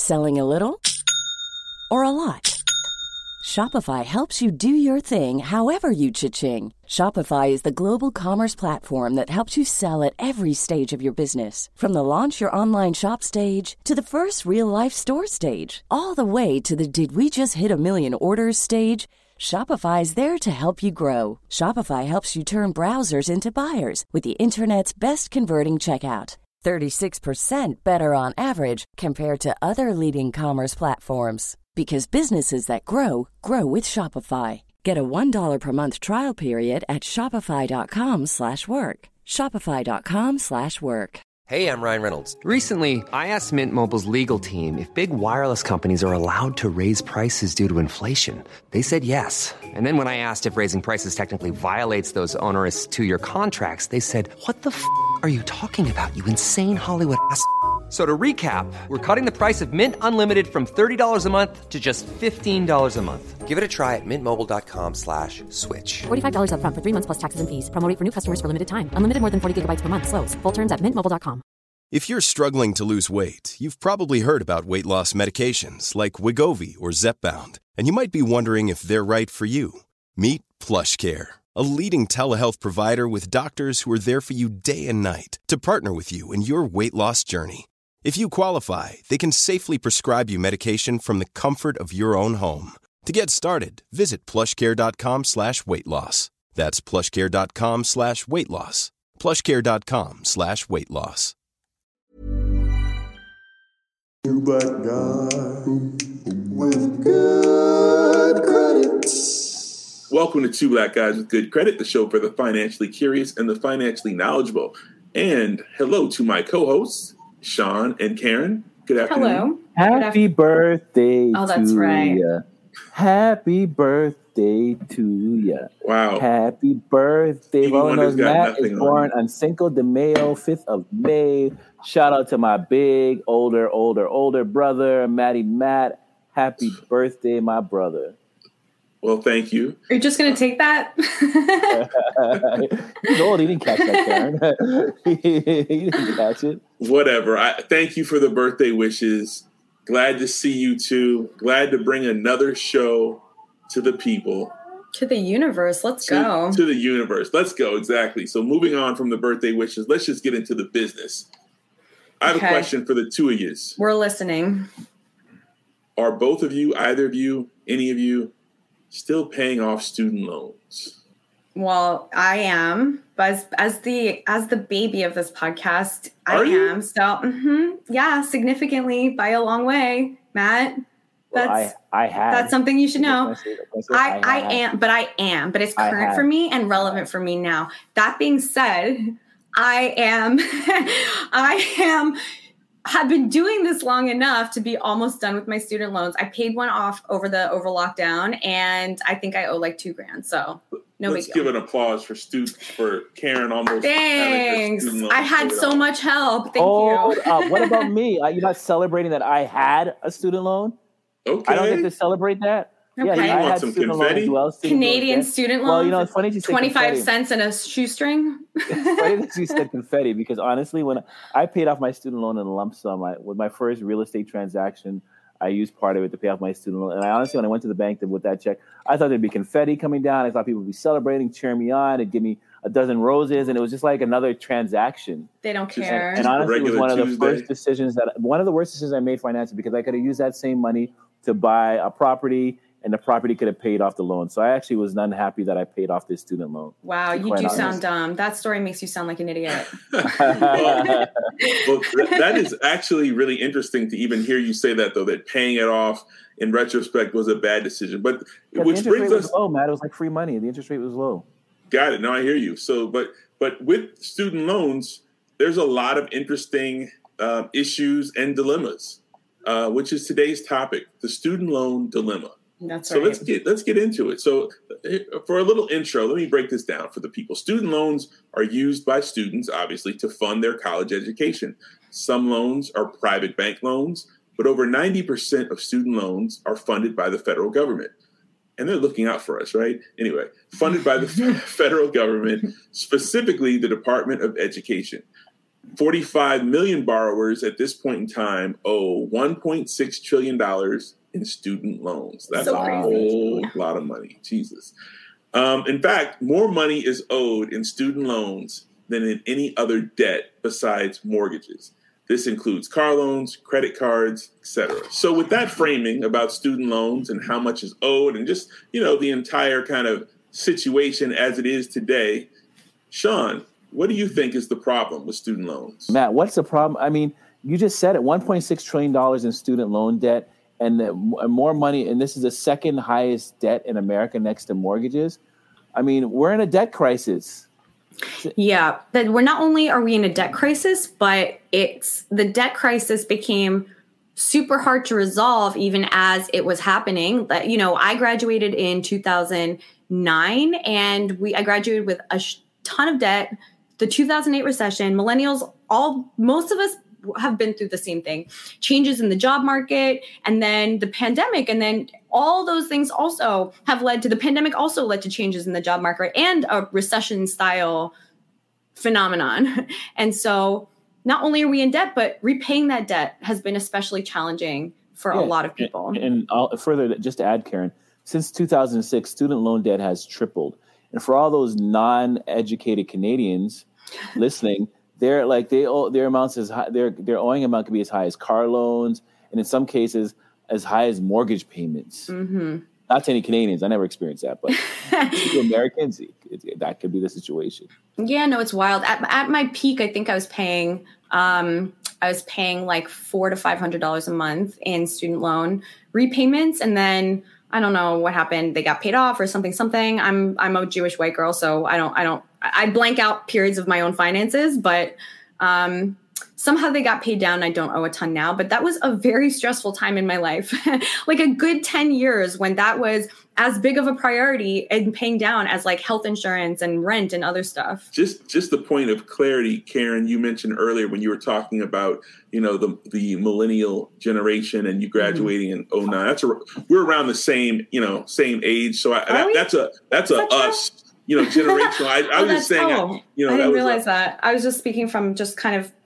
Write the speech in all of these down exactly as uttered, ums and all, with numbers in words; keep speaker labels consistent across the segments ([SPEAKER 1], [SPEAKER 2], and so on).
[SPEAKER 1] Selling a little or a lot? Shopify helps you do your thing however you cha-ching. Shopify is the global commerce platform that helps you sell at every stage of your business. From the launch your online shop stage to the first real-life store stage, all the way to the did we just hit a million orders stage. Shopify is there to help you grow. Shopify helps you turn browsers into buyers with the internet's best converting checkout. thirty-six percent better on average compared to other leading commerce platforms. Because businesses that grow, grow with Shopify. Get a one dollar per month trial period at shopify.com slash work. Shopify.com slash work.
[SPEAKER 2] Hey, I'm Ryan Reynolds. Recently, I asked Mint Mobile's legal team if big wireless companies are allowed to raise prices due to inflation. They said yes. And then when I asked if raising prices technically violates those onerous two-year contracts, they said, what the f*** are you talking about, you insane Hollywood ass f- So to recap, we're cutting the price of Mint Unlimited from thirty dollars a month to just fifteen dollars a month. Give it a try at mintmobile.com slash switch.
[SPEAKER 3] forty-five dollars up front for three months plus taxes and fees. Promo rate for new customers for limited time. Unlimited more than forty gigabytes per month. Slows full terms at mint mobile dot com.
[SPEAKER 4] If you're struggling to lose weight, you've probably heard about weight loss medications like Wegovy or Zepbound, and you might be wondering if they're right for you. Meet PlushCare, a leading telehealth provider with doctors who are there for you day and night to partner with you in your weight loss journey. If you qualify, they can safely prescribe you medication from the comfort of your own home. To get started, visit plushcare.com slash weight loss. That's plushcare.com slash weight loss. plushcare.com slash weight loss.
[SPEAKER 5] But God with good credit.
[SPEAKER 6] Welcome to Two Black Guys with Good Credit, the show for the financially curious and the financially knowledgeable. And hello to my co-hosts, Sean and Karen. Good afternoon.
[SPEAKER 7] Hello. Happy Good birthday
[SPEAKER 8] oh, that's
[SPEAKER 7] to
[SPEAKER 8] right.
[SPEAKER 7] ya. Happy birthday to ya.
[SPEAKER 6] Wow.
[SPEAKER 7] Happy birthday.
[SPEAKER 6] Stevie Wonder's got
[SPEAKER 7] Matt
[SPEAKER 6] nothing
[SPEAKER 7] is
[SPEAKER 6] on
[SPEAKER 7] born
[SPEAKER 6] you.
[SPEAKER 7] on Cinco de Mayo, fifth of May. Shout out to my big, older, older, older brother, Matty Matt. Happy birthday, my brother.
[SPEAKER 6] Well, thank you.
[SPEAKER 8] Are you just going to take that?
[SPEAKER 7] He's old. He didn't catch that, Karen. He didn't catch it.
[SPEAKER 6] Whatever. I thank you for the birthday wishes. Glad to see you too. Glad to bring another show to the people.
[SPEAKER 8] To the universe. Let's
[SPEAKER 6] to,
[SPEAKER 8] go.
[SPEAKER 6] To the universe. Let's go. Exactly. So moving on from the birthday wishes, let's just get into the business. I have
[SPEAKER 8] okay.
[SPEAKER 6] a question for the two of you.
[SPEAKER 8] We're listening.
[SPEAKER 6] Are both of you, either of you, any of you, still paying off student loans?
[SPEAKER 8] Well, I am, but as, as the as the baby of this podcast,
[SPEAKER 6] Are
[SPEAKER 8] I
[SPEAKER 6] you?
[SPEAKER 8] am. So, mm-hmm, yeah, significantly by a long way, Matt.
[SPEAKER 7] Well,
[SPEAKER 8] That's
[SPEAKER 7] I, I had.
[SPEAKER 8] that's something you should know.
[SPEAKER 7] Can I say- can I say
[SPEAKER 8] I, I
[SPEAKER 7] had?
[SPEAKER 8] am, but I am, but it's
[SPEAKER 7] I
[SPEAKER 8] current
[SPEAKER 7] have.
[SPEAKER 8] for me and relevant for me now. That being said, I am, I am, have been doing this long enough to be almost done with my student loans. I paid one off over the over lockdown, and I think I owe like two grand. So no
[SPEAKER 6] Let's
[SPEAKER 8] big deal.
[SPEAKER 6] give an applause for students for Karen almost.
[SPEAKER 8] Thanks.
[SPEAKER 6] having her student loans
[SPEAKER 8] I had
[SPEAKER 6] paid
[SPEAKER 8] so
[SPEAKER 6] off.
[SPEAKER 8] much help. Thank
[SPEAKER 7] Hold
[SPEAKER 8] you.
[SPEAKER 7] up. What about me? Are you not celebrating that I had a student loan?
[SPEAKER 6] Okay.
[SPEAKER 7] I don't get to celebrate that.
[SPEAKER 8] Okay.
[SPEAKER 7] Yeah,
[SPEAKER 8] You
[SPEAKER 7] I
[SPEAKER 6] want
[SPEAKER 7] had
[SPEAKER 6] some
[SPEAKER 7] student loans
[SPEAKER 6] confetti?
[SPEAKER 7] as well. Student
[SPEAKER 8] Canadian
[SPEAKER 7] loans, yeah.
[SPEAKER 8] student loans.
[SPEAKER 7] Well, you know, it's funny you say
[SPEAKER 8] twenty-five
[SPEAKER 7] confetti.
[SPEAKER 8] cents and a shoestring.
[SPEAKER 7] It's funny that you said confetti because honestly, when I paid off my student loan in a lump sum, I, with my first real estate transaction, I used part of it to pay off my student loan. And I honestly, when I went to the bank to, with that check, I thought there'd be confetti coming down. I thought people would be celebrating, cheering me on, and give me a dozen roses, and it was just like another transaction.
[SPEAKER 8] They don't
[SPEAKER 6] Just-
[SPEAKER 8] care.
[SPEAKER 7] And honestly, it was
[SPEAKER 6] regular
[SPEAKER 7] one of the
[SPEAKER 6] Tuesday.
[SPEAKER 7] first decisions that one of the worst decisions I made financially because I could have used that same money to buy a property, and the property could have paid off the loan. So I actually was unhappy that I paid off this student loan.
[SPEAKER 8] Wow,
[SPEAKER 7] to be
[SPEAKER 8] you
[SPEAKER 7] quite
[SPEAKER 8] do
[SPEAKER 7] honest.
[SPEAKER 8] sound dumb. That story makes you sound like an idiot.
[SPEAKER 6] well, well, th- that is actually really interesting to even hear you say that, though, that paying it off in retrospect was a bad decision. But
[SPEAKER 7] Yeah, the
[SPEAKER 6] which
[SPEAKER 7] interest
[SPEAKER 6] brings
[SPEAKER 7] rate
[SPEAKER 6] us,
[SPEAKER 7] was low, Matt. It was like free money. The interest rate was low.
[SPEAKER 6] got it. No, I hear you. So, but but with student loans, there's a lot of interesting uh, issues and dilemmas, uh, which is today's topic: the student loan dilemma.
[SPEAKER 8] That's
[SPEAKER 6] So
[SPEAKER 8] right.
[SPEAKER 6] let's get let's get into it. So eh, for a little intro, let me break this down for the people. Student loans are used by students, obviously, to fund their college education. Some loans are private bank loans, but over ninety percent of student loans are funded by the federal government. And they're looking out for us, right? Anyway, funded by the federal government, specifically the Department of Education. forty-five million borrowers at this point in time owe one point six trillion dollars in student loans. That's
[SPEAKER 8] So
[SPEAKER 6] a
[SPEAKER 8] crazy.
[SPEAKER 6] whole lot of money. Jesus. Um, in fact, more money is owed in student loans than in any other debt besides mortgages. This includes car loans, credit cards, et cetera. So with that framing about student loans and how much is owed and just, you know, the entire kind of situation as it is today, Sean, what do you think is the problem with student loans?
[SPEAKER 7] Matt, what's the problem? I mean, you just said it, one point six trillion dollars in student loan debt and the, more money. And this is the second highest debt in America next to mortgages. I mean, we're in a debt crisis.
[SPEAKER 8] Yeah, that we're not only are we in a debt crisis, but it's the debt crisis became super hard to resolve even as it was happening. But, you know, I graduated in two thousand nine and we I graduated with a sh- ton of debt. The two thousand eight recession, millennials, all most of us have been through the same thing. Changes in the job market and then the pandemic. And then all those things also have led to the pandemic also led to changes in the job market and a recession style phenomenon. And so not only are we in debt, but repaying that debt has been especially challenging for
[SPEAKER 7] Yeah,
[SPEAKER 8] a lot of people.
[SPEAKER 7] And, and I'll, further, just to add, Karen, since two thousand six, student loan debt has tripled. And for all those non-educated Canadians listening, they're like they owe, their amounts as high, their their owing amount could be as high as car loans, and in some cases as high as mortgage payments.
[SPEAKER 8] Mm-hmm.
[SPEAKER 7] Not to any Canadians, I never experienced that, but to Americans, it, it, that could be the situation.
[SPEAKER 8] Yeah, no, it's wild. At, at my peak, I think I was paying, um, I was paying like four to five hundred dollars a month in student loan repayments, and then I don't know what happened. They got paid off or something. Something. I'm I'm a Jewish white girl, so I don't I don't I blank out periods of my own finances, but um, somehow they got paid down. I don't owe a ton now, but that was a very stressful time in my life, like a good ten years when that was as big of a priority and paying down as like health insurance and rent and other stuff. Just
[SPEAKER 6] just the point of clarity, Karen, you mentioned earlier when you were talking about, you know, the the millennial generation and you graduating mm-hmm. in oh nine. That's a, we're around the same, you know, same age. So I, that, that's a that's a that us, true? you know, generational. I, I oh, was just saying,
[SPEAKER 8] oh,
[SPEAKER 6] I, you know,
[SPEAKER 8] I didn't
[SPEAKER 6] that
[SPEAKER 8] realize
[SPEAKER 6] was,
[SPEAKER 8] that. I was just speaking from just kind of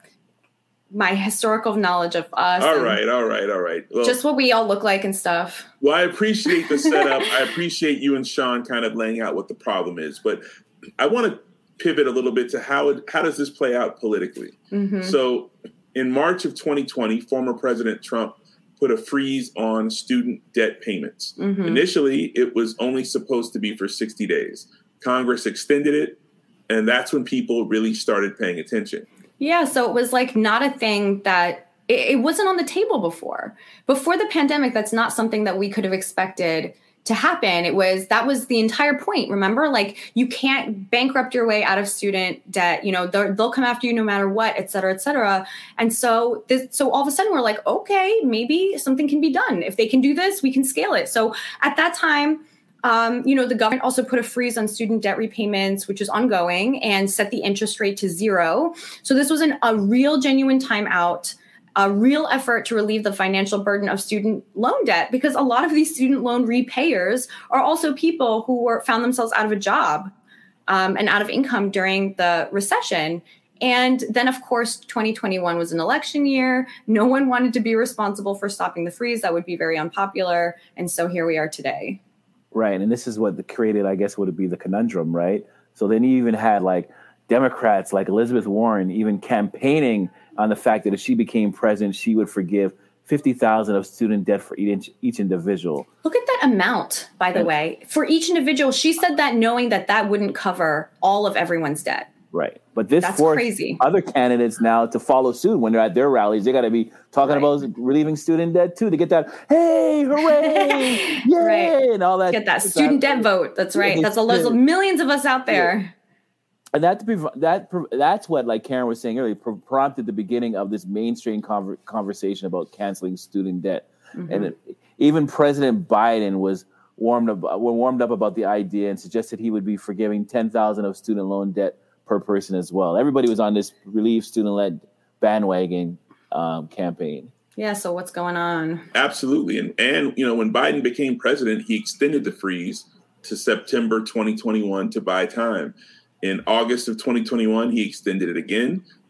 [SPEAKER 8] my historical knowledge of us.
[SPEAKER 6] All right, all right, all right.
[SPEAKER 8] Well, just what we all look like and stuff.
[SPEAKER 6] Well, I appreciate the setup. I appreciate you and Sean kind of laying out what the problem is. But I want to pivot a little bit to how it, how does this play out politically? Mm-hmm. So in March of twenty twenty, former President Trump put a freeze on student debt payments. Mm-hmm. Initially, it was only supposed to be for sixty days. Congress extended it, and that's when people really started paying attention.
[SPEAKER 8] Yeah, so it was like not a thing that it, it wasn't on the table before. Before the pandemic, that's not something that we could have expected to happen. It was that was the entire point. Remember, like you can't bankrupt your way out of student debt. You know, they'll come after you no matter what, et cetera, et cetera. And so, this, so all of a sudden, we're like, okay, maybe something can be done. If they can do this, we can scale it. So at that time. Um, you know, the government also put a freeze on student debt repayments, which is ongoing, and set the interest rate to zero. So this was an, a real, genuine timeout, a real effort to relieve the financial burden of student loan debt, because a lot of these student loan repayers are also people who were found themselves out of a job um, and out of income during the recession. And then, of course, twenty twenty-one was an election year. No one wanted to be responsible for stopping the freeze. That would be very unpopular. And so here we are today.
[SPEAKER 7] Right. And this is what created, I guess, would be the conundrum, right? So then you even had like Democrats like Elizabeth Warren even campaigning on the fact that if she became president, she would forgive fifty thousand dollars of student debt for each, each individual.
[SPEAKER 8] Look at that amount, by the and, way. For each individual, she said that knowing that that wouldn't cover all of everyone's debt.
[SPEAKER 7] Right. But this
[SPEAKER 8] That's
[SPEAKER 7] forced
[SPEAKER 8] crazy.
[SPEAKER 7] Other candidates now to follow suit when they're at their rallies. They got to be talking right. about relieving student debt, too, to get that, hey, hooray, yay, right. and all that.
[SPEAKER 8] Get that student debt vote. That's right. That's a lot of millions of us out there.
[SPEAKER 7] Yeah. And that that that's what, like Karen was saying earlier, prompted the beginning of this mainstream conver- conversation about canceling student debt. Mm-hmm. And it, even President Biden was warmed up, warmed up about the idea and suggested he would be forgiving ten thousand dollars of student loan debt per person as well. Everybody was on this relieve student-led bandwagon um, campaign.
[SPEAKER 8] Yeah, so what's going on?
[SPEAKER 6] Absolutely. And, and, you know, when Biden became president, he extended the freeze to September twenty twenty-one to buy time. In August of twenty twenty-one, he extended it again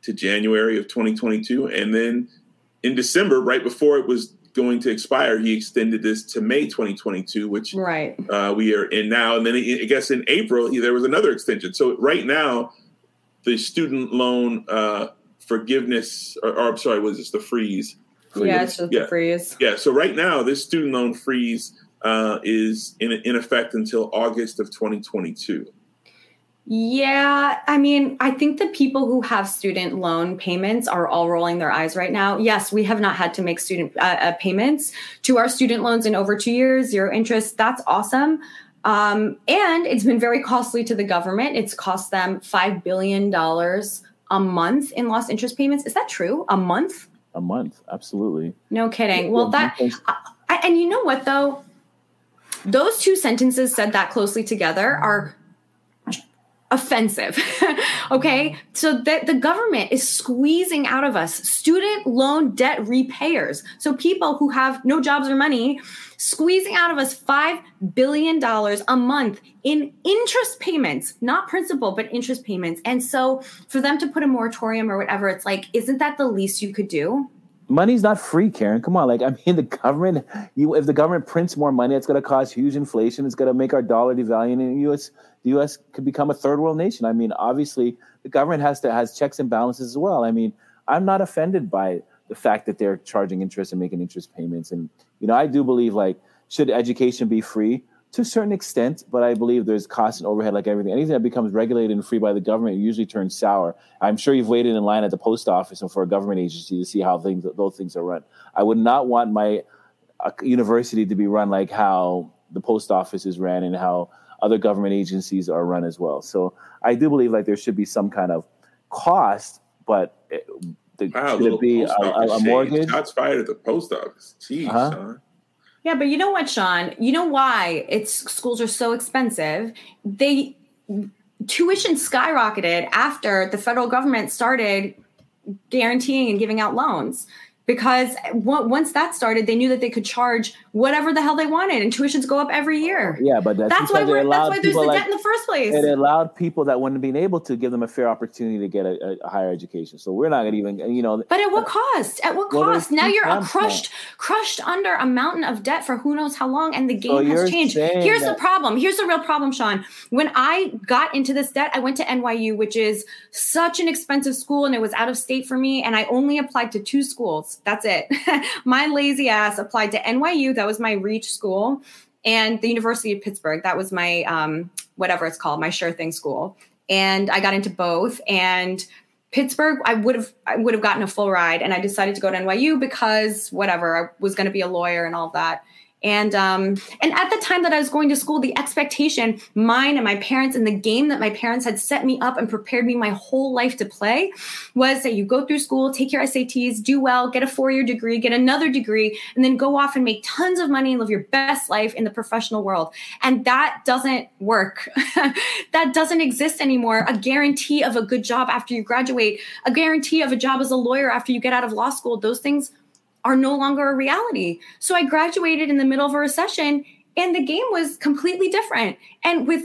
[SPEAKER 6] to January of twenty twenty-two. And then in December, right before it was going to expire, he extended this to May twenty twenty-two, which
[SPEAKER 8] right. uh,
[SPEAKER 6] we are in now. And then I guess in April, he, there was another extension. So right now, the student loan uh, forgiveness, or, or I'm sorry, was this the freeze?
[SPEAKER 8] Yeah, it's just
[SPEAKER 6] yeah.
[SPEAKER 8] the freeze.
[SPEAKER 6] Yeah, so right now, this student loan freeze uh, is in, in effect until August of twenty twenty-two.
[SPEAKER 8] Yeah, I mean, I think the people who have student loan payments are all rolling their eyes right now. Yes, we have not had to make student uh, uh, payments to our student loans in over two years, zero interest. That's awesome. Um, and it's been very costly to the government. It's cost them five billion dollars a month in lost interest payments. Is that true? A month?
[SPEAKER 7] A month. Absolutely.
[SPEAKER 8] No kidding. Well, that, I, and you know what, though? Those two sentences said that closely together are offensive. Okay. So that the government is squeezing out of us student loan debt repayers. So people who have no jobs or money, squeezing out of us five billion dollars a month in interest payments, not principal, but interest payments. And so for them to put a moratorium or whatever, it's like, isn't that the least you could do?
[SPEAKER 7] Money's not free, Karen. Come on. Like, I mean, the government, you, if the government prints more money, it's going to cause huge inflation. It's going to make our dollar devalue. And the U S, the U S could become a third world nation. I mean, obviously, the government has to has checks and balances as well. I mean, I'm not offended by the fact that they're charging interest and making interest payments. And, you know, I do believe, like, should education be free? To a certain extent, but I believe there's cost and overhead like everything. Anything that becomes regulated and free by the government usually turns sour. I'm sure you've waited in line at the post office and for a government agency to see how things those things are run. I would not want my uh, university to be run like how the post office is ran and how other government agencies are run as well. So I do believe like there should be some kind of cost, but it, the,
[SPEAKER 6] wow,
[SPEAKER 7] should it be a, a, a mortgage?
[SPEAKER 6] Shots fired at the post office. Jeez, uh-huh. Sean.
[SPEAKER 8] Yeah, but you know what, Sean? You know why it's schools are so expensive? They tuition skyrocketed after the federal government started guaranteeing and giving out loans. Because w- once that started, they knew that they could charge whatever the hell they wanted, and tuitions go up every year.
[SPEAKER 7] Yeah, but that's,
[SPEAKER 8] that's why we're, that's why there's the like, debt in the first place.
[SPEAKER 7] It allowed people that wouldn't have been able to give them a fair opportunity to get a, a higher education. So we're not going to even, you know.
[SPEAKER 8] But at what cost? At what well, cost? Now you're a crushed, now. crushed under a mountain of debt for who knows how long, and the game so has changed. Here's that- the problem. Here's the real problem, Sean. When I got into this debt, I went to N Y U, which is such an expensive school, and it was out of state for me, and I only applied to two schools. That's it. My lazy ass applied to N Y U. That was my reach school, and the University of Pittsburgh. That was my, um, whatever it's called, my sure thing school. And I got into both, and Pittsburgh, I would have, I would have gotten a full ride, and I decided to go to N Y U because whatever, I was going to be a lawyer and all that. And um, and at the time that I was going to school, the expectation, mine and my parents, and the game that my parents had set me up and prepared me my whole life to play, was that you go through school, take your S A Ts, do well, get a four-year degree, get another degree, and then go off and make tons of money and live your best life in the professional world. And that doesn't work. That doesn't exist anymore. A guarantee of a good job after you graduate, a guarantee of a job as a lawyer after you get out of law school, those things are no longer a reality. So I graduated in the middle of a recession, and the game was completely different. And with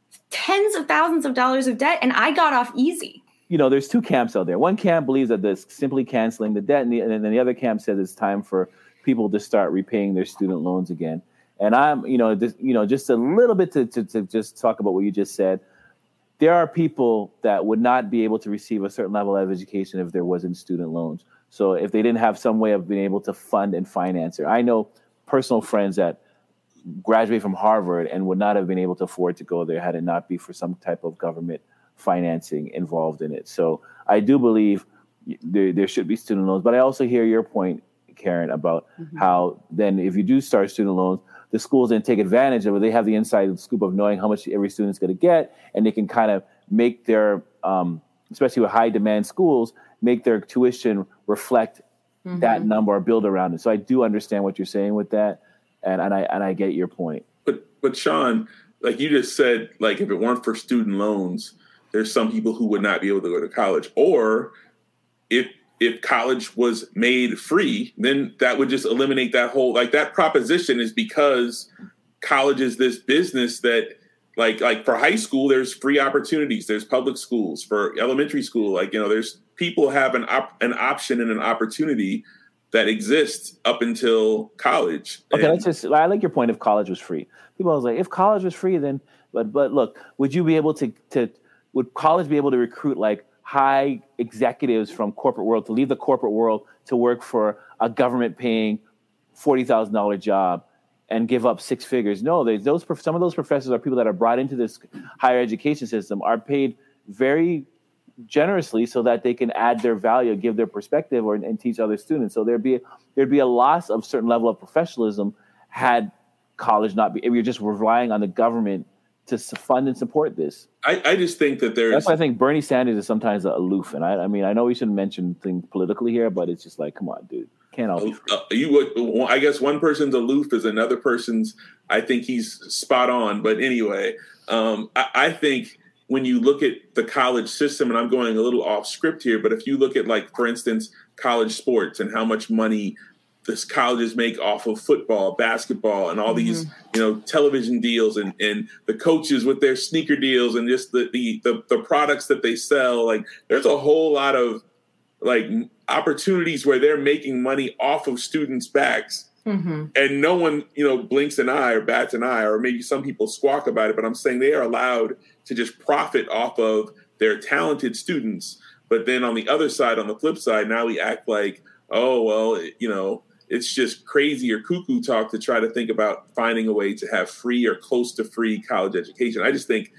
[SPEAKER 8] tens of thousands of dollars of debt, and I got off easy.
[SPEAKER 7] You know, there's two camps out there. One camp believes that this simply canceling the debt, and, the, and then the other camp says it's time for people to start repaying their student loans again. And I'm, you know, this, you know, just a little bit to, to, to just talk about what you just said. There are people that would not be able to receive a certain level of education if there wasn't student loans. So if they didn't have some way of being able to fund and finance it. I know personal friends that graduate from Harvard and would not have been able to afford to go there had it not be for some type of government financing involved in it. So I do believe there, there should be student loans. But I also hear your point, Karen, about mm-hmm. how then if you do start student loans, the schools then take advantage of it. They have the inside scoop of knowing how much every student is going to get, and they can kind of make their, um, especially with high demand schools, make their tuition reflect mm-hmm. that number or build around it. So I do understand what you're saying with that, and, and I and I get your point.
[SPEAKER 6] But but Sean, like you just said, like if it weren't for student loans, there's some people who would not be able to go to college. Or if if college was made free, then that would just eliminate that whole, like that proposition is because college is this business that Like like for high school, there's free opportunities. There's public schools. For elementary school, like, you know, there's people have an op- an option and an opportunity that exists up until college.
[SPEAKER 7] Okay,
[SPEAKER 6] And
[SPEAKER 7] let's just. I like your point. If college was free, people was like, if college was free, then. But but look, would you be able to to would college be able to recruit like high executives from corporate world to leave the corporate world to work for a government paying forty thousand dollar job and give up six figures? No, they, those some of those professors are people that are brought into this higher education system, are paid very generously so that they can add their value, give their perspective, or and teach other students. So there'd be there'd be a loss of certain level of professionalism had college not be. If you're just relying on the government to fund and support this.
[SPEAKER 6] I, I just think that there's.
[SPEAKER 7] That's why I think Bernie Sanders is sometimes aloof, and I, I mean I know we shouldn't mention things politically here, but it's just like, come on, dude, can't all be free.
[SPEAKER 6] Uh, you would. I guess one person's aloof is another person's. I think he's spot on. But anyway, um, I, I think when you look at the college system, and I'm going a little off script here, but if you look at, like, for instance, college sports and how much money this colleges make off of football, basketball, and all mm-hmm. these, you know, television deals, and, and the coaches with their sneaker deals, and just the, the the the products that they sell. Like, there's a whole lot of like opportunities where they're making money off of students' backs. Mm-hmm. And no one, you know, blinks an eye or bats an eye, or maybe some people squawk about it, but I'm saying they are allowed to just profit off of their talented students. But then on the other side, on the flip side, now we act like, oh, well, you know, it's just crazy or cuckoo talk to try to think about finding a way to have free or close to free college education. I just think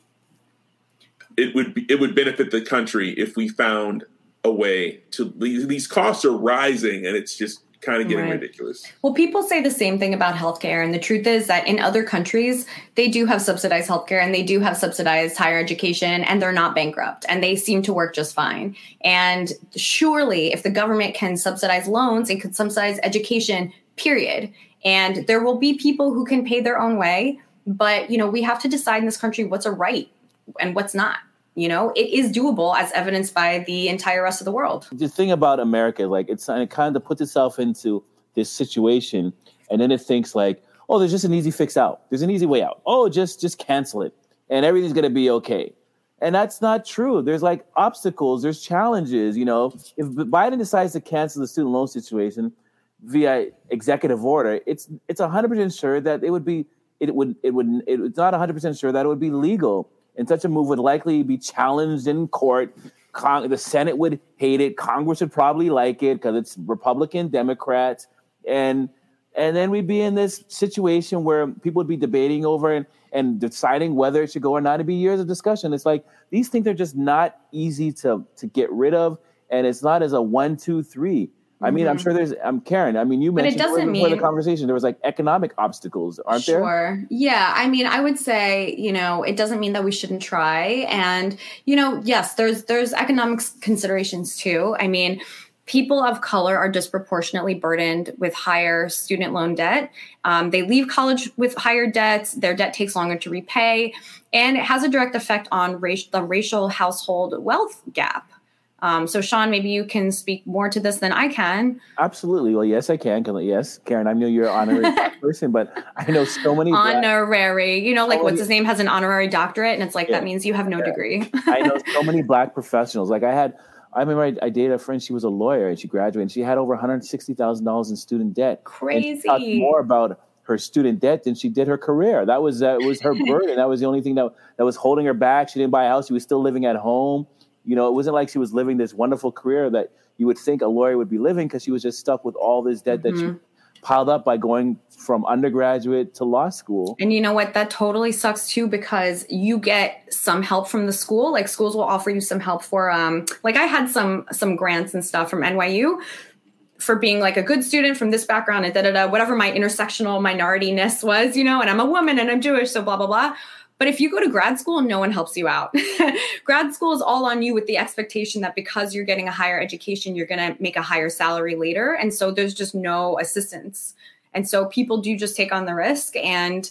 [SPEAKER 6] it would be, it would benefit the country if we found a way to. These costs are rising, and it's just kind of getting right. ridiculous.
[SPEAKER 8] Well, people say the same thing about healthcare. And the truth is that in other countries, they do have subsidized healthcare and they do have subsidized higher education, and they're not bankrupt and they seem to work just fine. And surely if the government can subsidize loans, it could subsidize education, period. And there will be people who can pay their own way. But, you know, we have to decide in this country what's a right and what's not. You know, it is doable, as evidenced by the entire rest of the world.
[SPEAKER 7] The thing about America, like, it's it kind of puts itself into this situation, and then it thinks like, oh, there's just an easy fix out. There's an easy way out. Oh, just just cancel it, and everything's going to be okay. And that's not true. There's like obstacles. There's challenges. You know, if Biden decides to cancel the student loan situation via executive order, it's it's one hundred percent sure that it would be it would it would it's not one hundred percent sure that it would be legal. And such a move would likely be challenged in court. Con- the Senate would hate it. Congress would probably like it because it's Republican, Democrats. And and then we'd be in this situation where people would be debating over and, and deciding whether it should go or not. It'd be years of discussion. It's like these things are just not easy to, to get rid of. And it's not as a one, two, three. I mean, mm-hmm. I'm sure there's, I'm Karen. I mean, you mentioned
[SPEAKER 8] but it doesn't
[SPEAKER 7] before
[SPEAKER 8] mean,
[SPEAKER 7] the conversation, there was like economic obstacles, aren't
[SPEAKER 8] sure.
[SPEAKER 7] there?
[SPEAKER 8] Sure. Yeah. I mean, I would say, you know, it doesn't mean that we shouldn't try. And, you know, yes, there's, there's economic considerations too. I mean, people of color are disproportionately burdened with higher student loan debt. Um, they leave college with higher debts. Their debt takes longer to repay. And it has a direct effect on race, the racial household wealth gap. Um, so, Sean, maybe you can speak more to this than I can.
[SPEAKER 7] Absolutely. Well, yes, I can. Yes, Karen, I know you're an honorary person, but I know so many.
[SPEAKER 8] Honorary. Black, you know, like what's his name has an honorary doctorate, and it's like, yeah, that means you have no yeah. degree.
[SPEAKER 7] I know so many Black professionals. Like I had, I remember I, I dated a friend, she was a lawyer, and she graduated, and she had over one hundred sixty thousand dollars in student debt.
[SPEAKER 8] Crazy.
[SPEAKER 7] And she talked more about her student debt than she did her career. That was, uh, was her burden. That was the only thing that, that was holding her back. She didn't buy a house. She was still living at home. You know, it wasn't like she was living this wonderful career that you would think a lawyer would be living, because she was just stuck with all this debt mm-hmm. that she piled up by going from undergraduate to law school.
[SPEAKER 8] And you know what? That totally sucks too, because you get some help from the school. Like schools will offer you some help for, um, like I had some some grants and stuff from N Y U for being like a good student from this background and da da da, whatever my intersectional minorityness was, you know, and I'm a woman and I'm Jewish, so blah, blah, blah. But if you go to grad school, no one helps you out. Grad school is all on you with the expectation that because you're getting a higher education, you're going to make a higher salary later. And so there's just no assistance. And so people do just take on the risk. And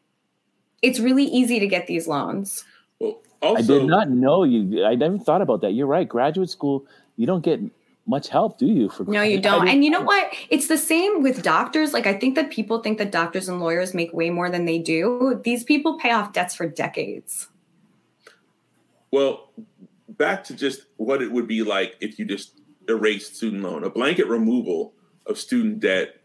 [SPEAKER 8] it's really easy to get these loans.
[SPEAKER 6] Well, also,
[SPEAKER 7] I did not know you. I never thought about that. You're right. Graduate school, you don't get much help, do you? For
[SPEAKER 8] no, you don't. And you know what? It's the same with doctors. Like, I think that people think that doctors and lawyers make way more than they do. These people pay off debts for decades.
[SPEAKER 6] Well, back to just what it would be like if you just erased student loan. A blanket removal of student debt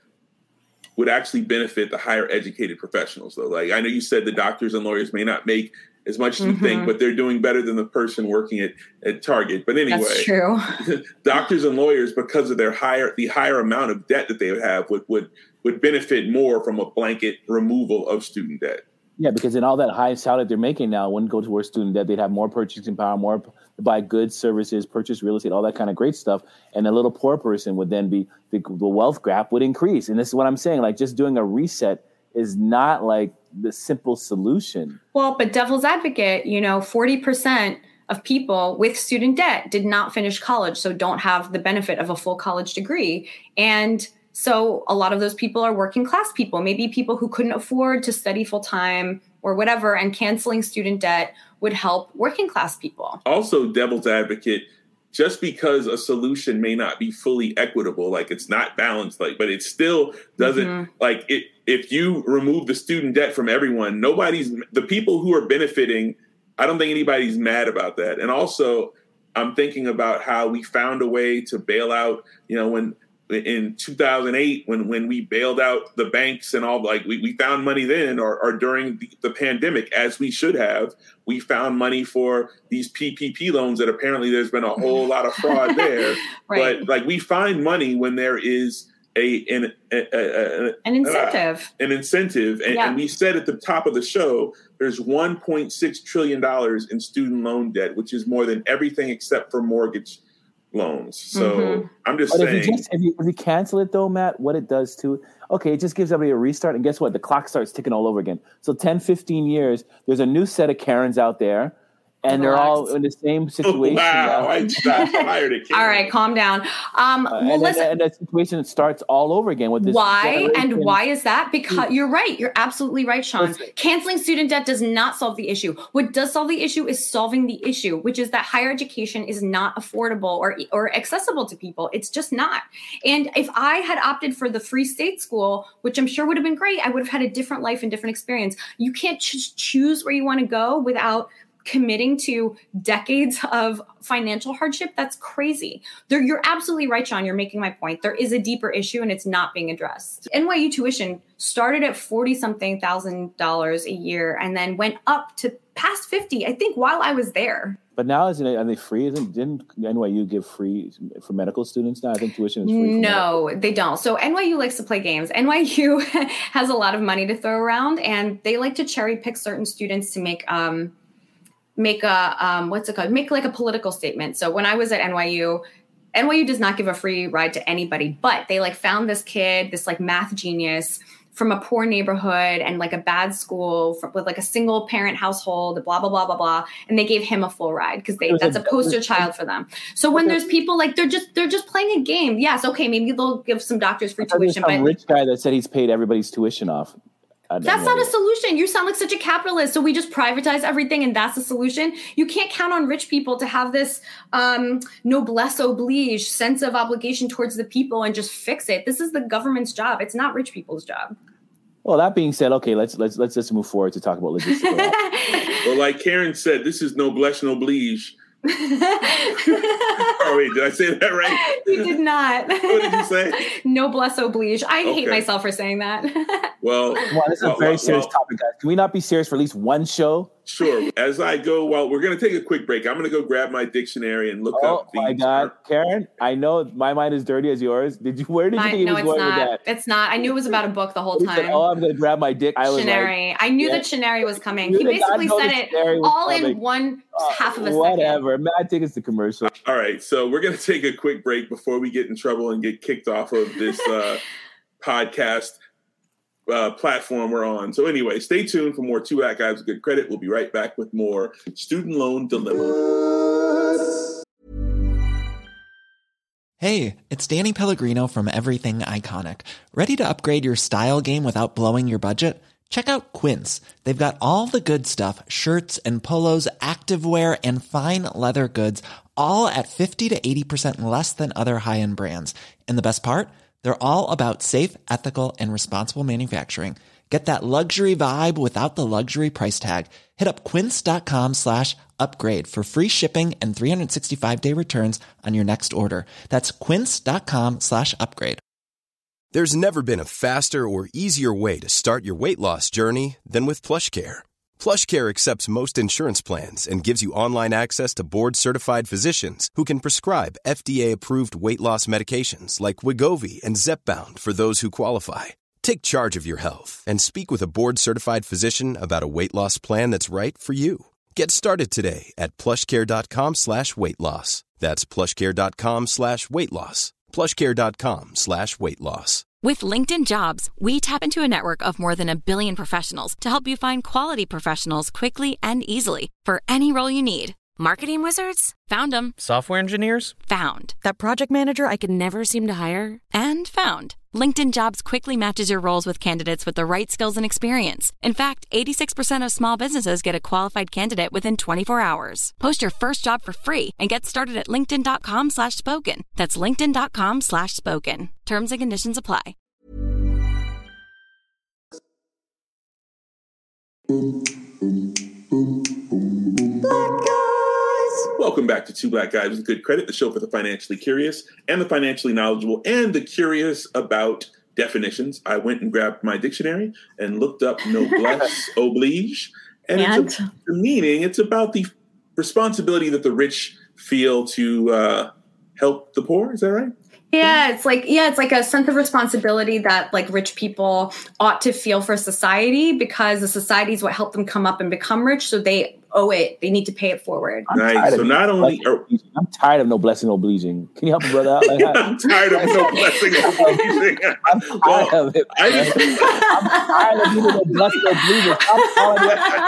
[SPEAKER 6] would actually benefit the higher educated professionals, though. Like, I know you said the doctors and lawyers may not make as much as you mm-hmm. think, but they're doing better than the person working at, at Target. But anyway,
[SPEAKER 8] that's true.
[SPEAKER 6] Doctors and lawyers, because of their higher, the higher amount of debt that they would have, would, would, would benefit more from a blanket removal of student debt.
[SPEAKER 7] Yeah, because in all that high salary they're making now wouldn't go towards student debt. They'd have more purchasing power, more to buy goods, services, purchase real estate, all that kind of great stuff. And a little poor person would then be, the, the wealth gap would increase. And this is what I'm saying. Like, just doing a reset is not like the simple solution.
[SPEAKER 8] Well, but devil's advocate, you know, forty percent of people with student debt did not finish college, so don't have the benefit of a full college degree. And so a lot of those people are working class people, maybe people who couldn't afford to study full time or whatever, and canceling student debt would help working class people. Also,
[SPEAKER 6] devil's advocate, just because a solution may not be fully equitable, like it's not balanced, like, but it still doesn't mm-hmm. like it. If you remove the student debt from everyone, nobody's the people who are benefiting. I don't think anybody's mad about that. And also, I'm thinking about how we found a way to bail out, you know, when in two thousand eight, when when we bailed out the banks and all, like we, we found money then, or, or during the, the pandemic, as we should have. We found money for these P P P loans that apparently there's been a whole lot of fraud there. Right. But like, we find money when there is a an, a, a, a,
[SPEAKER 8] an incentive,
[SPEAKER 6] uh, an incentive. And, yeah. and we said at the top of the show, there's one point six trillion dollars in student loan debt, which is more than everything except for mortgage loans. So mm-hmm. I'm just but saying.
[SPEAKER 7] If you, just, if, you, if you cancel it though, Matt, what it does to, okay, it just gives everybody a restart. And guess what? The clock starts ticking all over again. So ten, fifteen years, there's a new set of Karens out there. And they're all in the same situation.
[SPEAKER 6] Wow, I just fired it.
[SPEAKER 8] All right, calm down. Um,
[SPEAKER 7] uh,
[SPEAKER 8] well,
[SPEAKER 7] and,
[SPEAKER 8] listen.
[SPEAKER 7] And that situation starts all over again with this.
[SPEAKER 8] Why? And why is that? Because you're right. You're absolutely right, Sean. Listen. Canceling student debt does not solve the issue. What does solve the issue is solving the issue, which is that higher education is not affordable or, or accessible to people. It's just not. And if I had opted for the free state school, which I'm sure would have been great, I would have had a different life and different experience. You can't just choose where you want to go without committing to decades of financial hardship. That's crazy. There, you're absolutely right, Sean. You're making my point. There is a deeper issue and it's not being addressed. N Y U tuition started at forty something thousand dollars a year and then went up to past fifty, I think, while I was there.
[SPEAKER 7] But now, isn't it, are they free? Isn't, didn't N Y U give free for medical students now? I think tuition is free.
[SPEAKER 8] No,
[SPEAKER 7] medical.
[SPEAKER 8] They don't. So N Y U likes to play games. N Y U has a lot of money to throw around and they like to cherry pick certain students to make um, make a, um, what's it called? Make like a political statement. So when I was at N Y U, N Y U does not give a free ride to anybody, but they like found this kid, this like math genius from a poor neighborhood and like a bad school for, with like a single parent household, blah, blah, blah, blah, blah. And they gave him a full ride because they that's a poster child for them. So when there's people like, they're just, they're just playing a game. Yes. Okay. Maybe they'll give some doctors free tuition.
[SPEAKER 7] Some
[SPEAKER 8] but
[SPEAKER 7] rich guy that said he's paid everybody's tuition off.
[SPEAKER 8] That's not a solution. You sound like such a capitalist. So we just privatize everything and that's the solution. You can't count on rich people to have this um, noblesse oblige sense of obligation towards the people and just fix it. This is the government's job. It's not rich people's job.
[SPEAKER 7] Well, that being said, okay, let's let's let's just move forward to talk about logistics.
[SPEAKER 6] Well, like Karen said, this is noblesse oblige. Oh wait, did I say that right?
[SPEAKER 8] You did not.
[SPEAKER 6] What did you say?
[SPEAKER 8] Noblesse oblige. I
[SPEAKER 6] okay.
[SPEAKER 8] hate myself for saying that.
[SPEAKER 6] Well,
[SPEAKER 7] well this is well, a very well, serious well, topic, guys. Can we not be serious for at least one show?
[SPEAKER 6] Sure. As I go, well, we're going to take a quick break. I'm going to go grab my dictionary and look
[SPEAKER 7] oh,
[SPEAKER 6] up.
[SPEAKER 7] Oh my God, Karen! I know my mind is dirty as yours. Did you? Where did
[SPEAKER 8] my,
[SPEAKER 7] you think
[SPEAKER 8] no,
[SPEAKER 7] he was going
[SPEAKER 8] not.
[SPEAKER 7] with that?
[SPEAKER 8] It's not. I knew it was about a book the whole time.
[SPEAKER 7] Said, oh, I'm going to grab my dick. I was
[SPEAKER 8] dictionary.
[SPEAKER 7] Like,
[SPEAKER 8] I knew
[SPEAKER 7] yeah.
[SPEAKER 8] that dictionary was coming. You he basically said it all coming. in one uh, half of a
[SPEAKER 7] whatever.
[SPEAKER 8] second.
[SPEAKER 7] Whatever. I think it's the commercial.
[SPEAKER 6] All right, so we're going to take a quick break before we get in trouble and get kicked off of this uh, podcast. Uh, platform we're on. So anyway, stay tuned for more Two Black Guys with Good Credit. We'll be right back with more Student Loan Dilemma.
[SPEAKER 9] Hey, it's Danny Pellegrino from Everything Iconic. Ready to upgrade your style game without blowing your budget? Check out Quince. They've got all the good stuff, shirts and polos, activewear, and fine leather goods, all at fifty to eighty percent less than other high-end brands. And the best part? They're all about safe, ethical, and responsible manufacturing. Get that luxury vibe without the luxury price tag. Hit up quince.com slash upgrade for free shipping and three sixty-five day returns on your next order. That's quince.com slash upgrade.
[SPEAKER 4] There's never been a faster or easier way to start your weight loss journey than with PlushCare. PlushCare accepts most insurance plans and gives you online access to board-certified physicians who can prescribe F D A-approved weight loss medications like Wegovy and Zepbound for those who qualify. Take charge of your health and speak with a board-certified physician about a weight loss plan that's right for you. Get started today at plushcare.com slash weight loss. That's plushcare.com slash weight loss. plushcare.com slash weight loss.
[SPEAKER 10] With LinkedIn Jobs, we tap into a network of more than a billion professionals to help you find quality professionals quickly and easily for any role you need. Marketing wizards? Found them.
[SPEAKER 11] Software engineers?
[SPEAKER 10] Found. That project manager I could never seem to hire? And found. LinkedIn Jobs quickly matches your roles with candidates with the right skills and experience. In fact, eighty-six percent of small businesses get a qualified candidate within twenty-four hours. Post your first job for free and get started at linkedin.com slash spoken. That's linkedin.com slash spoken. Terms and conditions apply.
[SPEAKER 6] Black guys. Welcome back to Two Black Guys with Good Credit, the show for the financially curious and the financially knowledgeable and the curious about definitions. I went and grabbed my dictionary and looked up noblesse oblige. And, and? It's a, the meaning, it's about the responsibility that the rich feel to uh, help the poor. Is that right?
[SPEAKER 8] Yeah, it's like, yeah, it's like a sense of responsibility that like rich people ought to feel for society because the society is what helped them come up and become rich. So they owe it. They need to pay it forward.
[SPEAKER 6] Right. So not only are,
[SPEAKER 7] I'm tired of no blessing, no obliging. Can you help me, brother? Out like
[SPEAKER 6] I'm tired of no blessing, no obliging.
[SPEAKER 7] I'm tired well, of it. I just, I'm tired of being no blessing, no obliging. Stop calling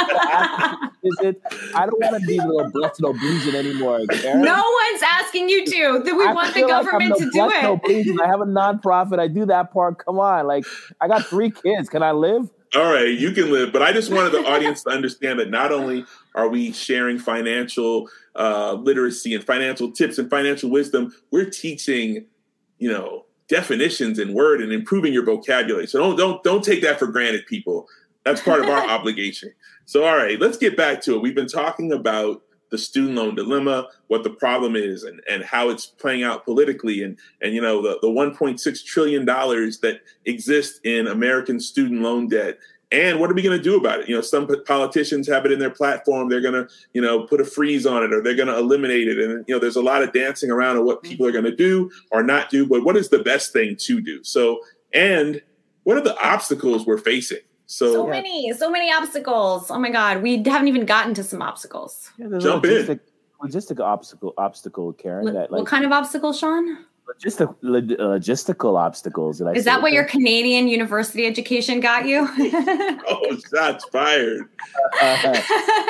[SPEAKER 7] me. Is it? I don't want to be no blessing, no obliging anymore. Karen.
[SPEAKER 8] No one's asking you to. That we
[SPEAKER 7] I
[SPEAKER 8] want the government
[SPEAKER 7] like
[SPEAKER 8] no to do it.
[SPEAKER 7] No obliging. I have a nonprofit. I do that part. Come on, like I got three kids. Can I live?
[SPEAKER 6] All right, you can live. But I just wanted the audience to understand that not only are we sharing financial uh, literacy and financial tips and financial wisdom, we're teaching, you know, definitions and word and improving your vocabulary. So don't don't don't take that for granted, people. That's part of our obligation. So, all right, let's get back to it. We've been talking about the student loan dilemma, what the problem is, and, and how it's playing out politically, and and you know the, the one point six trillion dollars that exists in American student loan debt. And what are we going to do about it? You know, some politicians have it in their platform. They're going to, you know, put a freeze on it, or they're going to eliminate it. And, you know, there's a lot of dancing around on what people are going to do or not do. But what is the best thing to do? So, and what are the obstacles we're facing? So,
[SPEAKER 8] so many, so many obstacles. Oh, my God. We haven't even gotten to some obstacles.
[SPEAKER 7] Yeah,
[SPEAKER 6] Jump
[SPEAKER 7] logistic,
[SPEAKER 6] in.
[SPEAKER 7] Logistic obstacle, obstacle, Karen.
[SPEAKER 8] L-
[SPEAKER 7] that, like,
[SPEAKER 8] what kind of obstacle, Sean?
[SPEAKER 7] Logistic, log, logistical obstacles. That I
[SPEAKER 8] Is that what your Canadian university education got you?
[SPEAKER 6] Oh, shots fired.
[SPEAKER 7] Uh,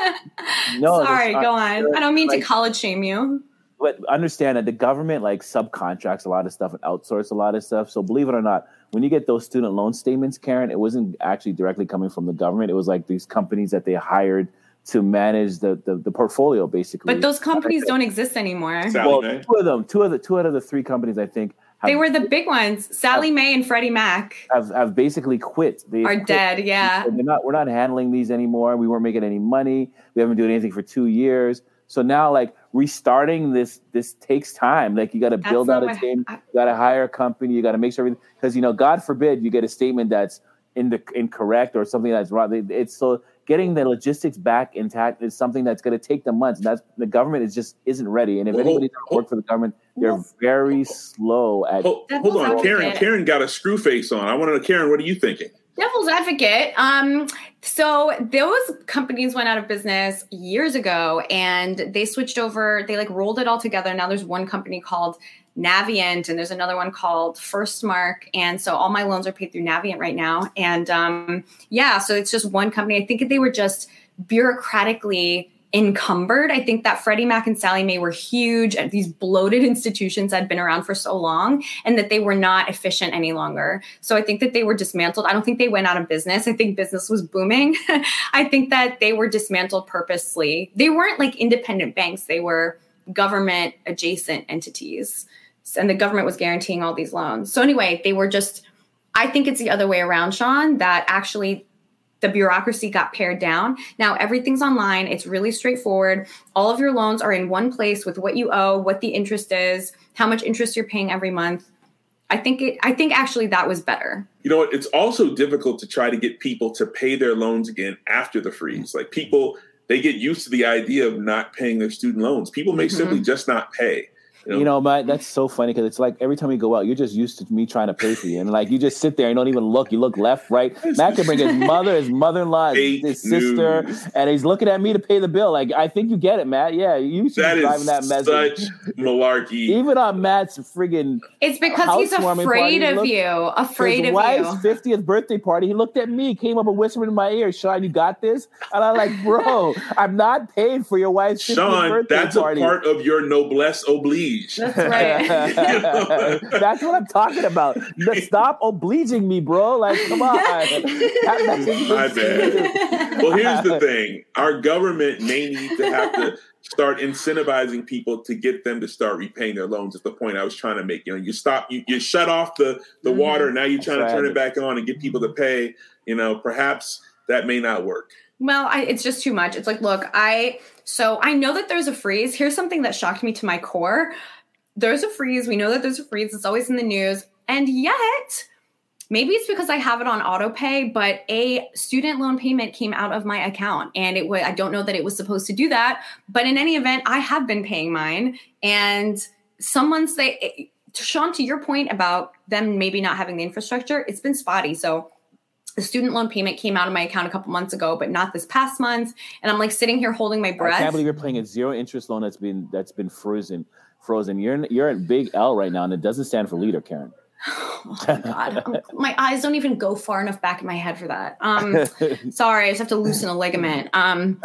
[SPEAKER 7] no,
[SPEAKER 8] Sorry,
[SPEAKER 7] not,
[SPEAKER 8] go on. I don't mean
[SPEAKER 7] like,
[SPEAKER 8] to college shame you.
[SPEAKER 7] But understand that the government like subcontracts a lot of stuff and outsource a lot of stuff. So believe it or not, when you get those student loan statements, Karen, it wasn't actually directly coming from the government. It was like these companies that they hired to manage the the, the portfolio, basically.
[SPEAKER 8] But those companies don't exist anymore.
[SPEAKER 7] Well, two of them, two of the two out of the three companies, I think, have,
[SPEAKER 8] they were the big ones. Sally have, Mae and Freddie Mac
[SPEAKER 7] have, have basically quit. They
[SPEAKER 8] are
[SPEAKER 7] quit.
[SPEAKER 8] dead. Yeah,
[SPEAKER 7] They're not. We're not handling these anymore. We weren't making any money. We haven't been doing anything for two years. So now, like restarting this, this takes time. Like you got to build out a team. I, you got to hire a company. You got to make sure everything, because you know, God forbid you get a statement that's in the incorrect or something that's wrong. It's so getting the logistics back intact is something that's going to take them months. And that's the government is just isn't ready. And if well, anybody's ever worked for the government, they're well, very slow at.
[SPEAKER 6] Hold, hold on, Karen. Karen got a screw face on. I want to know, Karen, what are you thinking?
[SPEAKER 8] Devil's advocate. Um, so those companies went out of business years ago, and they switched over. They like rolled it all together. Now there's one company called Navient, and there's another one called Firstmark. And so all my loans are paid through Navient right now. And um, yeah, so it's just one company. I think they were just bureaucratically encumbered. I think that Freddie Mac and Sally Mae were huge and these bloated institutions that had been around for so long, and that they were not efficient any longer. So I think that they were dismantled. I don't think they went out of business. I think business was booming. I think that they were dismantled purposely. They weren't like independent banks. They were government adjacent entities. And the government was guaranteeing all these loans. So anyway, they were just, I think it's the other way around, Sean, that actually the bureaucracy got pared down. Now everything's online. It's really straightforward. All of your loans are in one place with what you owe, what the interest is, how much interest you're paying every month. I think it, I think actually that was better.
[SPEAKER 6] You know what? It's also difficult to try to get people to pay their loans again after the freeze. Like people, they get used to the idea of not paying their student loans. People may mm-hmm. simply just not pay. You know,
[SPEAKER 7] you know Matt, that's so funny because it's like every time we go out, you're just used to me trying to pay for you. And like you just sit there and don't even look. You look left, right. Matt can bring his mother, his mother-in-law, his, his sister, and he's looking at me to pay the bill. Like, I think you get it, Matt. Yeah, you should
[SPEAKER 6] that
[SPEAKER 7] be driving that message.
[SPEAKER 6] Such malarkey.
[SPEAKER 7] Even on Matt's friggin'
[SPEAKER 8] It's because he's afraid of
[SPEAKER 7] looked,
[SPEAKER 8] you. Afraid
[SPEAKER 7] his
[SPEAKER 8] of
[SPEAKER 7] wife's
[SPEAKER 8] you.
[SPEAKER 7] fiftieth birthday party, he looked at me, came up and whispered in my ear, Sean, you got this? And I'm like, bro, I'm not paid for your wife's fiftieth
[SPEAKER 6] Sean,
[SPEAKER 7] birthday
[SPEAKER 6] that's
[SPEAKER 7] party.
[SPEAKER 6] Sean, that's a part of your noblesse oblige.
[SPEAKER 8] That's right.
[SPEAKER 7] That's what I'm talking about. Stop obliging me, bro. Like, come on.
[SPEAKER 6] My bad. Well, here's the thing. Our government may need to have to start incentivizing people to get them to start repaying their loans. Is the point I was trying to make. You know, you stop, you, you shut off the, the mm-hmm. water. Now you're trying That's to turn right. it back on and get people to pay. You know, perhaps that may not work.
[SPEAKER 8] Well, I, it's just too much. It's like, look, I, so I know that there's a freeze. Here's something that shocked me to my core. There's a freeze. We know that there's a freeze. It's always in the news. And yet, maybe it's because I have it on auto pay, but a student loan payment came out of my account. And it was, I don't know that it was supposed to do that. But in any event, I have been paying mine. And someone say, Sean, to your point about them maybe not having the infrastructure, it's been spotty. So the student loan payment came out of my account a couple months ago, but not this past month. And I'm like sitting here holding my breath.
[SPEAKER 7] I can't believe you're paying a zero interest loan that's been that's been frozen. Frozen. You're in, you're at big L right now, and it doesn't stand for leader, Karen.
[SPEAKER 8] Oh my God, I'm, my eyes don't even go far enough back in my head for that. Um, sorry, I just have to loosen a ligament. Um,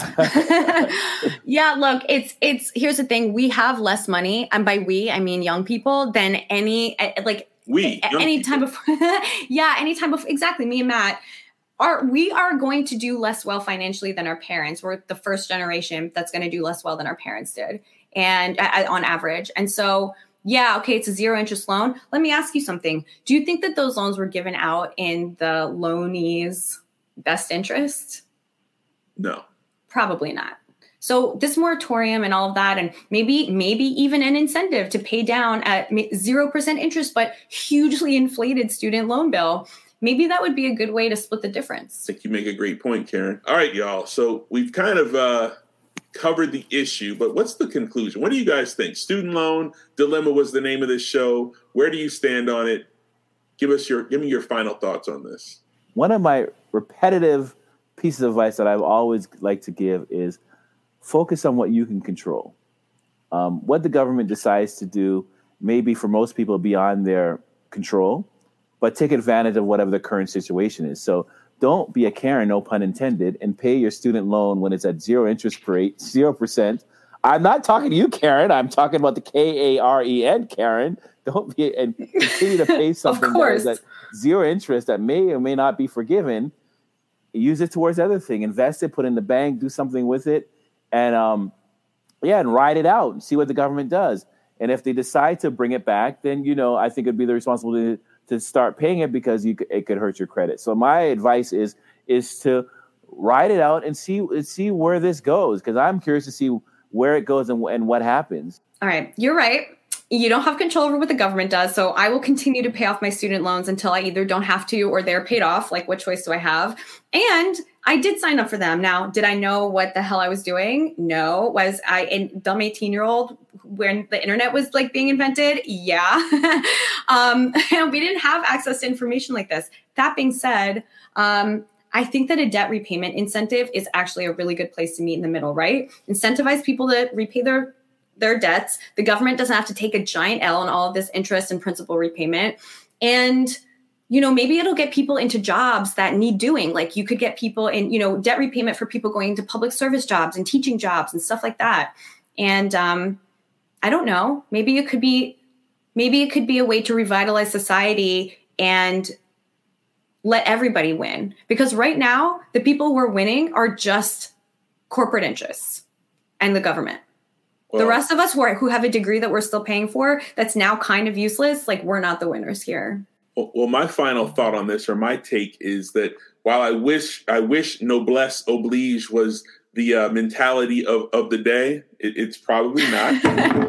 [SPEAKER 8] yeah, look, it's it's. Here's the thing: we have less money, and by we, I mean young people, than any like
[SPEAKER 6] we
[SPEAKER 8] any time before. yeah, any time before. Exactly, me and Matt. Are, we are going to do less well financially than our parents. We're the first generation that's going to do less well than our parents did. And uh, on average. And so, yeah, okay, it's a zero interest loan. Let me ask you something. Do you think that those loans were given out in the loanee's best interest?
[SPEAKER 6] No.
[SPEAKER 8] Probably not. So this moratorium and all of that, and maybe maybe even an incentive to pay down at zero percent interest, but hugely inflated student loan bill, maybe that would be a good way to split the difference.
[SPEAKER 6] I think you make a great point, Karen. All right, y'all. So we've kind of uh, covered the issue, but what's the conclusion? What do you guys think? Student loan dilemma was the name of this show. Where do you stand on it? Give us your give me your final thoughts on this.
[SPEAKER 7] One of my repetitive pieces of advice that I've always liked to give is focus on what you can control. Um, what the government decides to do may be for most people beyond their control, but take advantage of whatever the current situation is. So don't be a Karen, no pun intended, and pay your student loan when it's at zero interest rate, zero percent. I'm not talking to you, Karen. I'm talking about the K A R E N, Karen. Don't be and continue to pay something that is at zero interest that may or may not be forgiven. Use it towards other thing. Invest it, put it in the bank, do something with it, and um, yeah, and ride it out and see what the government does. And if they decide to bring it back, then you know I think it'd be the responsibility to start paying it because you it could hurt your credit. So my advice is is to ride it out and see see where this goes, because I'm curious to see where it goes and, and what happens.
[SPEAKER 8] All right, you're right. You don't have control over what the government does, so I will continue to pay off my student loans until I either don't have to or they're paid off. Like, what choice do I have? And I did sign up for them. Now, did I know what the hell I was doing? No. Was I a dumb eighteen-year-old when the internet was like being invented? Yeah. um, we didn't have access to information like this. That being said, um, I think that a debt repayment incentive is actually a really good place to meet in the middle, right? Incentivize people to repay their their debts. The government doesn't have to take a giant L on all of this interest and principal repayment. And, you know, maybe it'll get people into jobs that need doing. Like you could get people in, you know, debt repayment for people going into public service jobs and teaching jobs and stuff like that. And um, I don't know, maybe it could be, maybe it could be a way to revitalize society and let everybody win. Because right now, the people who are winning are just corporate interests and the government.
[SPEAKER 6] Well,
[SPEAKER 8] the rest of us who are, who have a degree that we're still paying for, that's now kind of useless, like we're not the winners here.
[SPEAKER 6] Well, well, my final thought on this, or my take, is that while I wish I wish noblesse oblige was the uh, mentality of, of the day, it, it's probably not.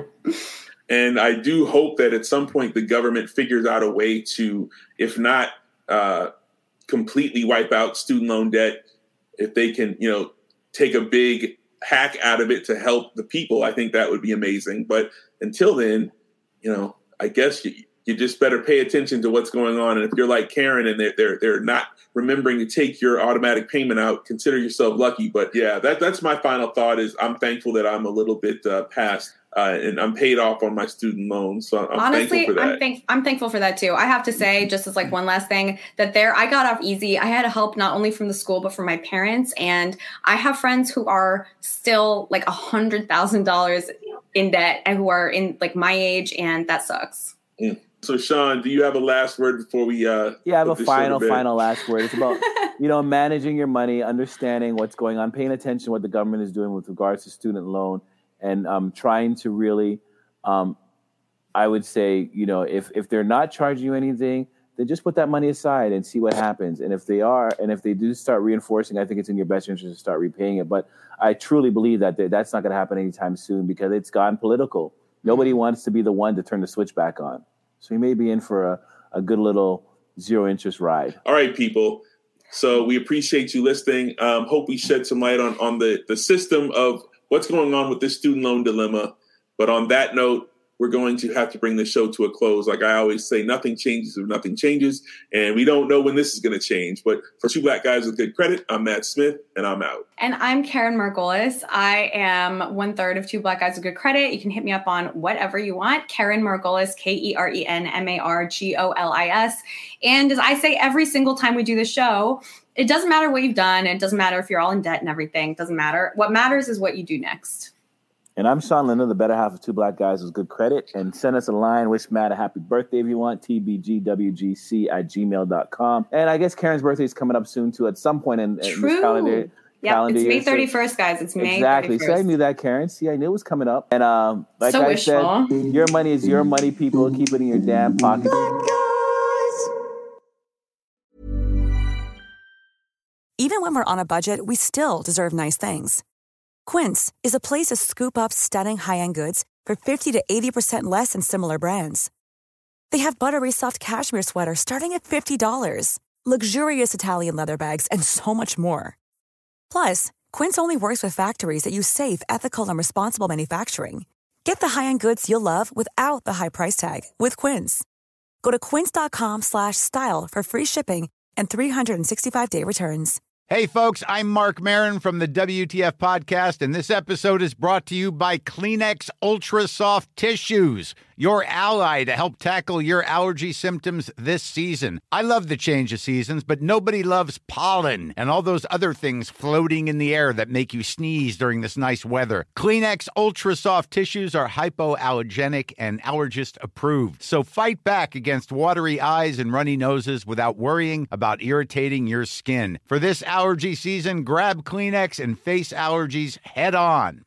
[SPEAKER 6] And I do hope that at some point the government figures out a way to, if not uh, completely wipe out student loan debt, if they can, you know, take a big hack out of it to help the people, I think that would be amazing. But until then, you know, I guess you, you just better pay attention to what's going on. And if you're like Karen and they're, they're, they're not remembering to take your automatic payment out, consider yourself lucky. But yeah, that, that's my final thought is I'm thankful that I'm a little bit uh, past uh, and I'm paid off on my student loans. So I'm
[SPEAKER 8] Honestly,
[SPEAKER 6] thankful for that.
[SPEAKER 8] I'm, thank- I'm thankful for that too. I have to say, just as like one last thing, that there, I got off easy. I had help not only from the school, but from my parents. And I have friends who are still like a hundred thousand dollars in debt and who are in like my age. And that sucks.
[SPEAKER 6] Mm. So, Sean, do you have a last word before we? Uh,
[SPEAKER 7] yeah, I have a final, final last word. It's about, you know, managing your money, understanding what's going on, paying attention to what the government is doing with regards to student loan, and um, trying to really, um, I would say, you know, if if they're not charging you anything, then just put that money aside and see what happens. And if they are, and if they do start reinforcing, I think it's in your best interest to start repaying it. But I truly believe that that's not going to happen anytime soon because it's gone political. Nobody wants to be the one to turn the switch back on. So you may be in for a, a good little zero interest ride.
[SPEAKER 6] All right, people. So we appreciate you listening. Um, hope we shed some light on, on the, the system of what's going on with this student loan dilemma. But on that note, we're going to have to bring the show to a close. Like I always say, nothing changes if nothing changes. And we don't know when this is going to change. But for Two Black Guys with Good Credit, I'm Matt Smith, and I'm out.
[SPEAKER 8] And I'm Karen Margolis. I am one third of Two Black Guys with Good Credit. You can hit me up on whatever you want. Karen Margolis, K E R E N M A R G O L I S. And as I say every single time we do the show, it doesn't matter what you've done. It doesn't matter if you're all in debt and everything. It doesn't matter. What matters is what you do next.
[SPEAKER 7] And I'm Sean Linder, the better half of Two Black Guys with Good Credit. And send us a line. Wish Matt a happy birthday if you want. T B G W G C at gmail dot com. And I guess Karen's birthday is coming up soon, too, at some point in, in this calendar.
[SPEAKER 8] Yep,
[SPEAKER 7] calendar
[SPEAKER 8] it's May
[SPEAKER 7] year.
[SPEAKER 8] thirty-first, guys. It's May
[SPEAKER 7] exactly.
[SPEAKER 8] thirty-first.
[SPEAKER 7] So I knew that, Karen. See, I knew it was coming up. And um, like
[SPEAKER 8] so
[SPEAKER 7] I
[SPEAKER 8] wishful.
[SPEAKER 7] said, your money is your money, people. Keep it in your damn pocket.
[SPEAKER 11] Even when we're on a budget, we still deserve nice things. Quince is a place to scoop up stunning high-end goods for fifty to eighty percent less than similar brands. They have buttery soft cashmere sweaters starting at fifty dollars, luxurious Italian leather bags, and so much more. Plus, Quince only works with factories that use safe, ethical, and responsible manufacturing. Get the high-end goods you'll love without the high price tag with Quince. Go to quince.com slash style for free shipping and three sixty-five day returns.
[SPEAKER 12] Hey, folks, I'm Mark Maron from the W T F Podcast, and this episode is brought to you by Kleenex Ultra Soft Tissues, your ally to help tackle your allergy symptoms this season. I love the change of seasons, but nobody loves pollen and all those other things floating in the air that make you sneeze during this nice weather. Kleenex Ultra Soft Tissues are hypoallergenic and allergist approved, so fight back against watery eyes and runny noses without worrying about irritating your skin. For this allergy season, grab Kleenex and face allergies head on.